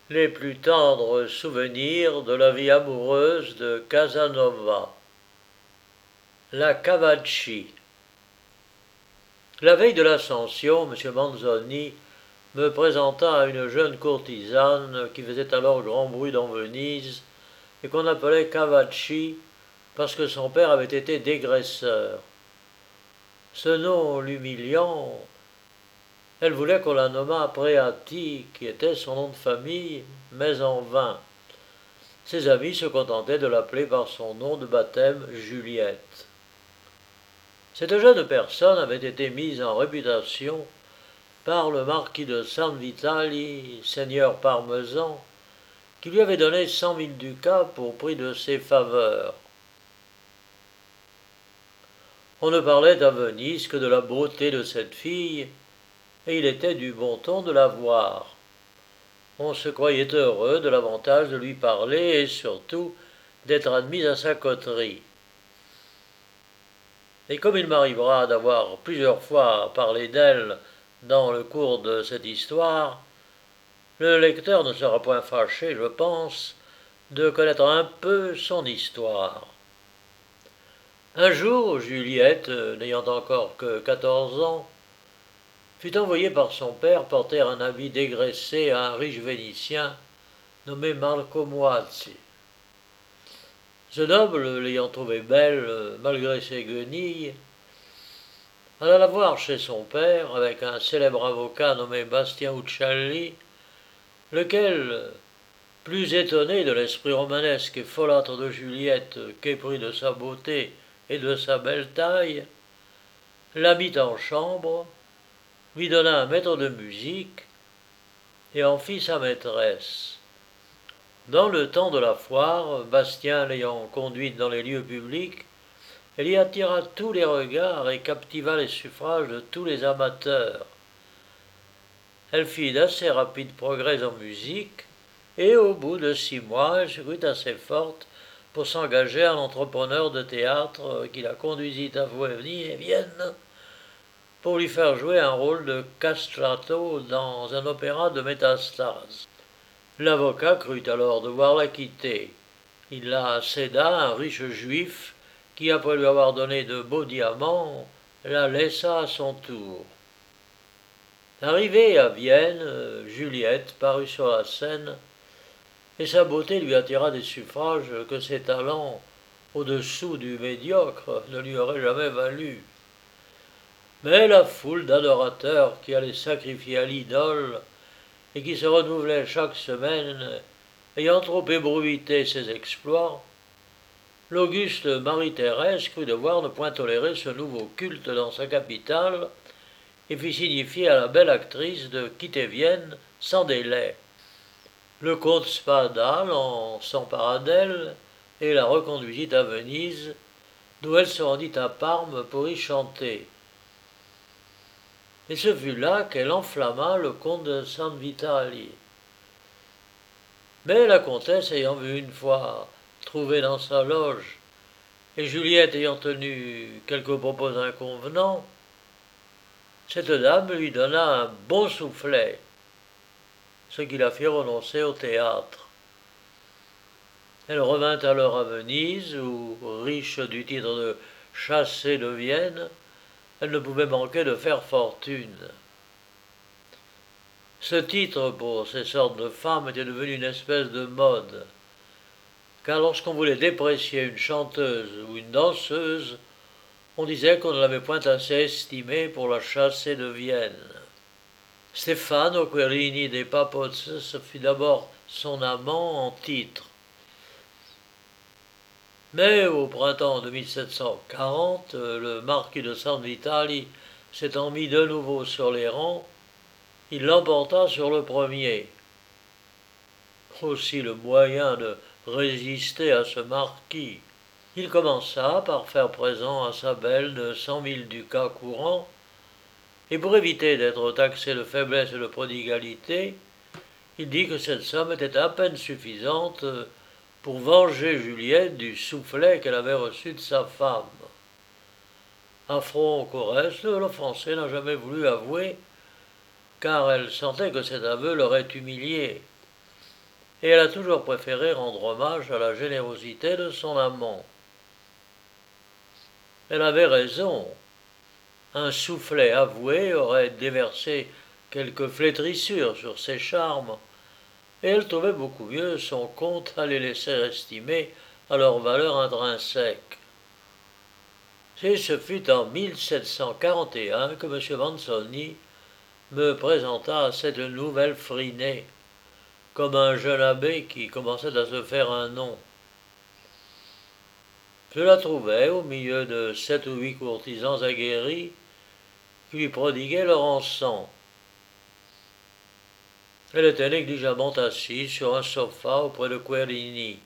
Les plus tendres souvenirs de la vie amoureuse de Casanova. La Cavacci. La veille de l'Ascension, M. Manzoni me présenta à une jeune courtisane qui faisait alors grand bruit dans Venise et qu'on appelait Cavacci parce que son père avait été dégraisseur. Ce nom l'humiliant, elle voulait qu'on la nommât Préati, qui était son nom de famille, mais en vain. Ses amis se contentaient de l'appeler par son nom de baptême Juliette. Cette jeune personne avait été mise en réputation par le marquis de San Vitali, seigneur parmesan, qui lui avait donné 100 000 ducats pour prix de ses faveurs. On ne parlait à Venise que de la beauté de cette fille, et il était du bon ton de la voir. On se croyait heureux de l'avantage de lui parler et surtout d'être admis à sa coterie. Et comme il m'arrivera d'avoir plusieurs fois parlé d'elle dans le cours de cette histoire, le lecteur ne sera point fâché, je pense, de connaître un peu son histoire. Un jour, Juliette, n'ayant encore que 14 ans, fut envoyée par son père porter un habit dégraissé à un riche Vénitien nommé Marco Moazzi. Ce noble, l'ayant trouvée belle malgré ses guenilles, alla la voir chez son père avec un célèbre avocat nommé Bastien Uccelli, lequel, plus étonné de l'esprit romanesque et folâtre de Juliette qu'épris de sa beauté et de sa belle taille, la mit en chambre, lui donna un maître de musique et en fit sa maîtresse. Dans le temps de la foire, Bastien l'ayant conduite dans les lieux publics, elle y attira tous les regards et captiva les suffrages de tous les amateurs. Elle fit d'assez rapides progrès en musique, et au bout de 6 mois, elle se crut assez forte pour s'engager à l'entrepreneur de théâtre qui la conduisit à Vienne pour lui faire jouer un rôle de castrato dans un opéra de Métastase. L'avocat crut alors devoir la quitter. Il la céda à un riche juif qui, après lui avoir donné de beaux diamants, la laissa à son tour. Arrivée à Vienne, Juliette parut sur la scène, et sa beauté lui attira des suffrages que ses talents, au-dessous du médiocre, ne lui auraient jamais valu. Mais la foule d'adorateurs qui allaient sacrifier à l'idole et qui se renouvelait chaque semaine, ayant trop ébruité ses exploits, l'auguste Marie-Thérèse crut devoir ne point tolérer ce nouveau culte dans sa capitale et fit signifier à la belle actrice de quitter Vienne sans délai. Le comte Spada s'empara d'elle et la reconduisit à Venise, d'où elle se rendit à Parme pour y chanter. Et ce fut là qu'elle enflamma le comte de San Vitali. Mais la comtesse ayant vu une fois trouvé dans sa loge, et Juliette ayant tenu quelques propos inconvenants, cette dame lui donna un bon soufflet, ce qui la fit renoncer au théâtre. Elle revint alors à Venise, où, riche du titre de chassée de Vienne, elle ne pouvait manquer de faire fortune. Ce titre, pour ces sortes de femmes, était devenu une espèce de mode, car lorsqu'on voulait déprécier une chanteuse ou une danseuse, on disait qu'on ne l'avait point assez estimée pour la chassée de Vienne. Stefano Querini dei Papoz fut d'abord son amant en titre. Mais au printemps de 1740, le marquis de San Vitali s'étant mis de nouveau sur les rangs, il l'emporta sur le premier. Aussi le moyen de résister à ce marquis. Il commença par faire présent à sa belle de 100 000 ducats courants, et pour éviter d'être taxé de faiblesse et de prodigalité, il dit que cette somme était à peine suffisante pour venger Juliette du soufflet qu'elle avait reçu de sa femme. Affront qu'au reste, l'offensé n'a jamais voulu avouer, car elle sentait que cet aveu l'aurait humilié. et elle a toujours préféré rendre hommage à la générosité de son amant. Elle avait raison. Un soufflet avoué aurait déversé quelques flétrissures sur ses charmes, et elle trouvait beaucoup mieux son compte à les laisser estimer à leur valeur intrinsèque. Et ce fut en 1741 que M. Manzoni me présenta cette nouvelle Phryné, comme un jeune abbé qui commençait à se faire un nom. Je la trouvais au milieu de 7 ou 8 courtisans aguerris qui lui prodiguaient leur encens. Elle était négligemment assise sur un sofa auprès de Querini.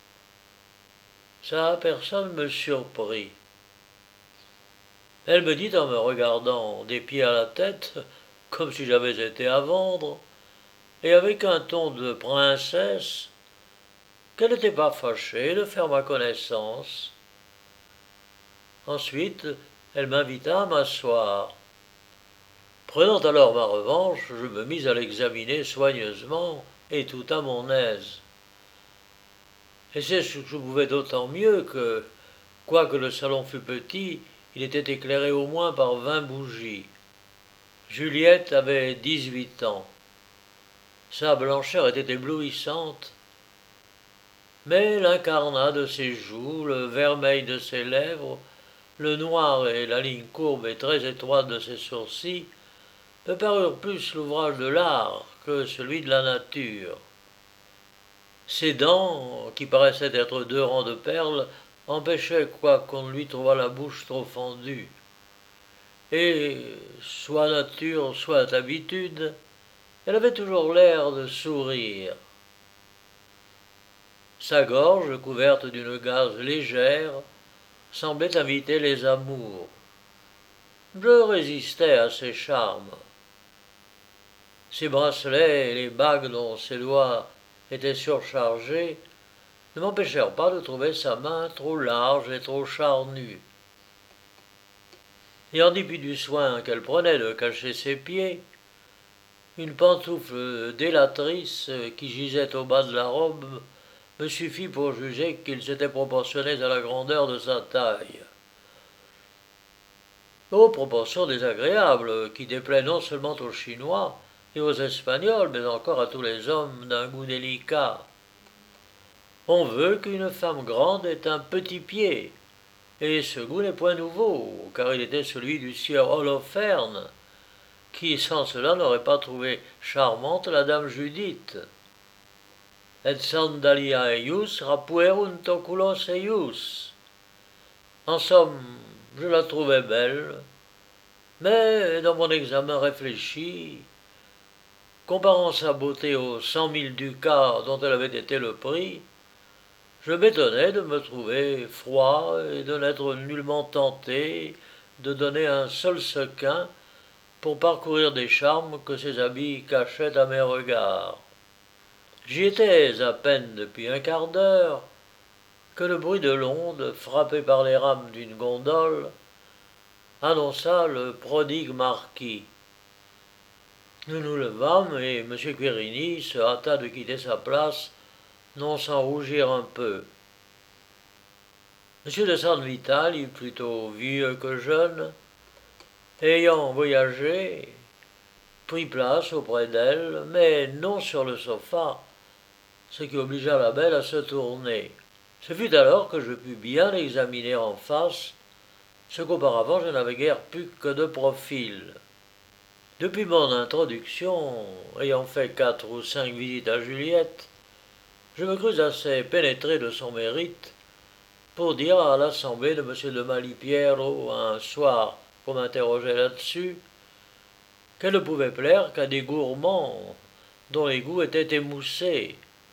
Ça, personne me surprit. Elle me dit en me regardant des pieds à la tête, comme si j'avais été à vendre, et avec un ton de princesse, qu'elle n'était pas fâchée de faire ma connaissance. Ensuite, elle m'invita à m'asseoir. Prenant alors ma revanche, je me mis à l'examiner soigneusement et tout à mon aise. Et c'est ce que je pouvais d'autant mieux que, quoique le salon fût petit, il était éclairé au moins par 20 bougies. Juliette avait 18 ans. Sa blancheur était éblouissante, mais l'incarnat de ses joues, le vermeil de ses lèvres, le noir et la ligne courbe et très étroite de ses sourcils me parurent plus l'ouvrage de l'art que celui de la nature. Ses dents, qui paraissaient être 2 rangs de perles, empêchaient quoiqu'on ne lui trouvât la bouche trop fendue. Et, soit nature, soit habitude, elle avait toujours l'air de sourire. Sa gorge, couverte d'une gaze légère, semblait inviter les amours. Je résistais à ses charmes. Ses bracelets et les bagues dont ses doigts étaient surchargés ne m'empêchèrent pas de trouver sa main trop large et trop charnue. Et en dépit du soin qu'elle prenait de cacher ses pieds, une pantoufle délatrice qui gisait au bas de la robe me suffit pour juger qu'ils étaient proportionnés à la grandeur de sa taille. Aux proportions désagréables qui déplaient non seulement aux Chinois et aux Espagnols, mais encore à tous les hommes d'un goût délicat. On veut qu'une femme grande ait un petit pied, et ce goût n'est point nouveau, car il était celui du sieur Holoferne, qui sans cela n'aurait pas trouvé charmante la dame Judith. Et sandalia eius rapuerunt oculos eius. En somme, je la trouvais belle, mais dans mon examen réfléchi, comparant sa beauté aux 100 000 ducats dont elle avait été le prix, je m'étonnais de me trouver froid et de n'être nullement tenté de donner un seul sequin pour parcourir des charmes que ses habits cachaient à mes regards. J'y étais à peine depuis un quart d'heure que le bruit de l'onde, frappé par les rames d'une gondole, annonça le prodigue marquis. Nous nous levâmes et M. Querini se hâta de quitter sa place, non sans rougir un peu. M. de Sanvital, plutôt vieux que jeune, ayant voyagé, prit place auprès d'elle, mais non sur le sofa, ce qui obligea la belle à se tourner. Ce fut alors que je pus bien l'examiner en face, ce qu'auparavant je n'avais guère pu que de profil. Depuis mon introduction, ayant fait 4 ou 5 visites à Juliette, je me crus assez pénétré de son mérite pour dire à l'assemblée de M. de Malipiero un soir qu'on m'interrogeait là-dessus, qu'elle ne pouvait plaire qu'à des gourmands dont les goûts étaient émoussés,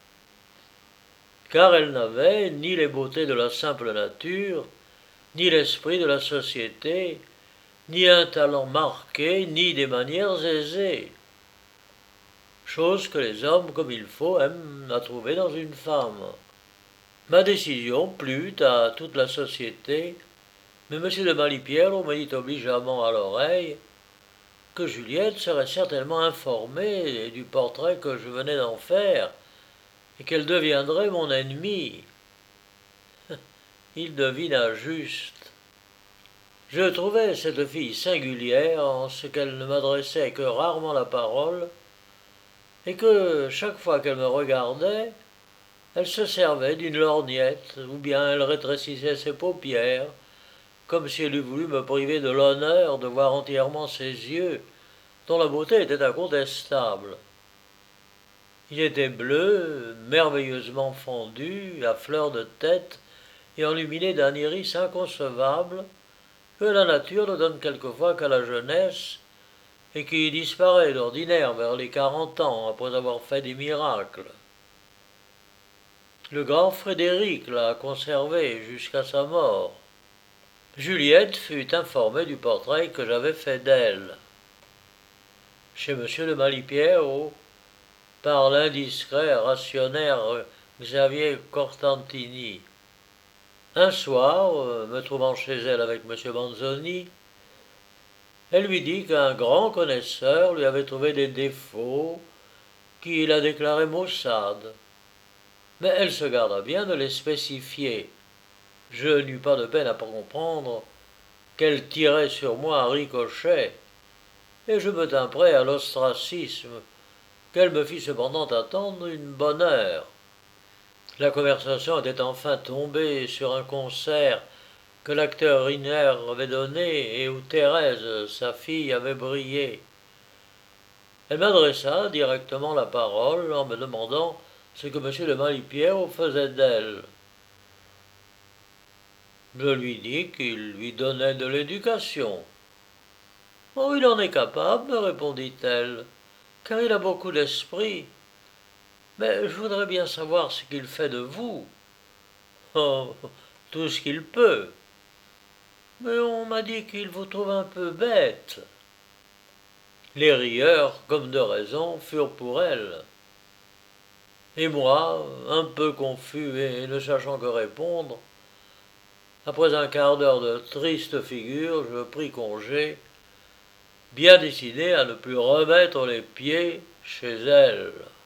car elle n'avait ni les beautés de la simple nature, ni l'esprit de la société, ni un talent marqué, ni des manières aisées, chose que les hommes, comme il faut, aiment à trouver dans une femme. Ma décision plut à toute la société, mais M. de Malipiero me dit obligeamment à l'oreille que Juliette serait certainement informée du portrait que je venais d'en faire, et qu'elle deviendrait mon ennemie. Il devina juste. Je trouvais cette fille singulière en ce qu'elle ne m'adressait que rarement la parole, et que, chaque fois qu'elle me regardait, elle se servait d'une lorgnette, ou bien elle rétrécissait ses paupières, comme si elle eût voulu me priver de l'honneur de voir entièrement ses yeux, dont la beauté était incontestable. Il était bleu, merveilleusement fondu, à fleur de tête, et enluminé d'un iris inconcevable, que la nature ne donne quelquefois qu'à la jeunesse, et qui disparaît d'ordinaire vers les 40 ans après avoir fait des miracles. Le grand Frédéric l'a conservé jusqu'à sa mort. Juliette fut informée du portrait que j'avais fait d'elle. Chez M. de Malipiero, par l'indiscret rationnaire Xavier Cortantini. Un soir, me trouvant chez elle avec M. Manzoni, elle lui dit qu'un grand connaisseur lui avait trouvé des défauts qu'il a déclarés maussades. Mais elle se garda bien de les spécifier. Je n'eus pas de peine à comprendre qu'elle tirait sur moi à ricochet, et je me tins prêt à l'ostracisme qu'elle me fit cependant attendre une bonne heure. La conversation était enfin tombée sur un concert que l'acteur Riner avait donné et où Thérèse, sa fille, avait brillé. Elle m'adressa directement la parole en me demandant ce que M. de Malipiero faisait d'elle. Je lui dis qu'il lui donnait de l'éducation. Oh, il en est capable, me répondit-elle, car il a beaucoup d'esprit. Mais je voudrais bien savoir ce qu'il fait de vous. Oh, tout ce qu'il peut. Mais on m'a dit qu'il vous trouve un peu bête. Les rieurs, comme de raison, furent pour elle. Et moi, un peu confus et ne sachant que répondre, après un quart d'heure de triste figure, je pris congé, bien décidé à ne plus remettre les pieds chez elle.